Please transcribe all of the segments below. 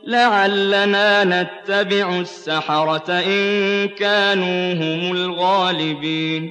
لعلنا نتبع السحرة إن كانوا هم الغالبين.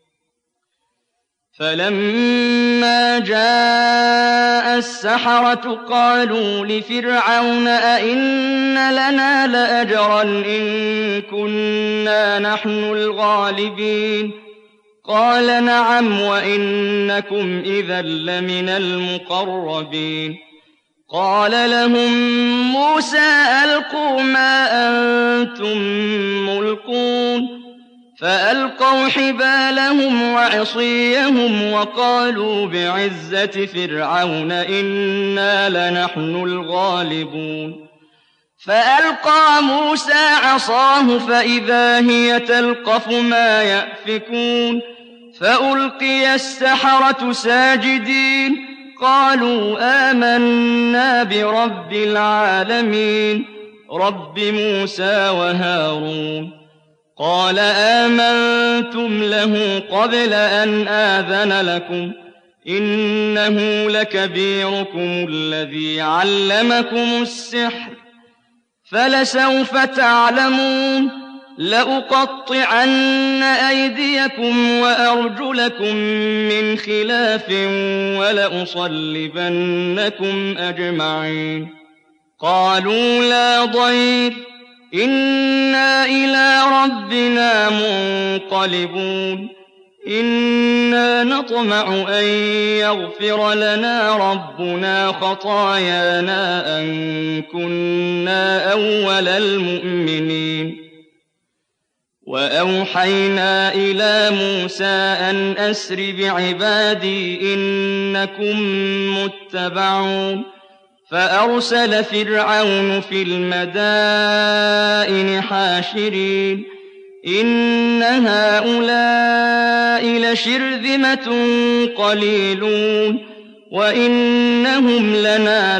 فلما جاء السحرة قالوا لفرعون أئن لنا لأجرا إن كنا نحن الغالبين. قال نعم وإنكم إذا لمن المقربين. قال لهم موسى ألقوا ما أنتم ملقون. فألقوا حبالهم وعصيهم وقالوا بعزة فرعون إنا لنحن الغالبون. فألقى موسى عصاه فإذا هي تلقف ما يأفكون. فألقي السحرة ساجدين قالوا آمنا برب العالمين رب موسى وهارون. قال آمنتم له قبل أن آذن لكم إنه لكبيركم الذي علمكم السحر فلسوف تعلمون لأقطعن أيديكم وأرجلكم من خلاف ولأصلبنكم أجمعين. قالوا لا ضير إنا إلى ربنا منقلبون. إنا نطمع أن يغفر لنا ربنا خطايانا أن كنا أول المؤمنين. وأوحينا إلى موسى أن أسر بعبادي إنكم متبعون. فأرسل فرعون في المدائن حاشرين إن هؤلاء لشرذمة قليلون وإنهم لنا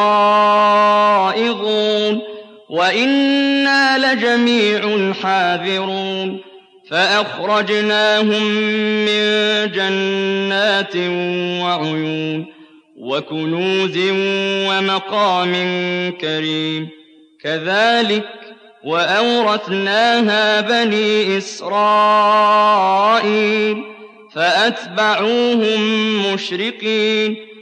لغائظون وإنا لجميع حاذرون. فأخرجناهم من جنات وعيون وكنوز ومقام كريم. كذلك وأورثناها بني إسرائيل فأتبعوهم مشرقين.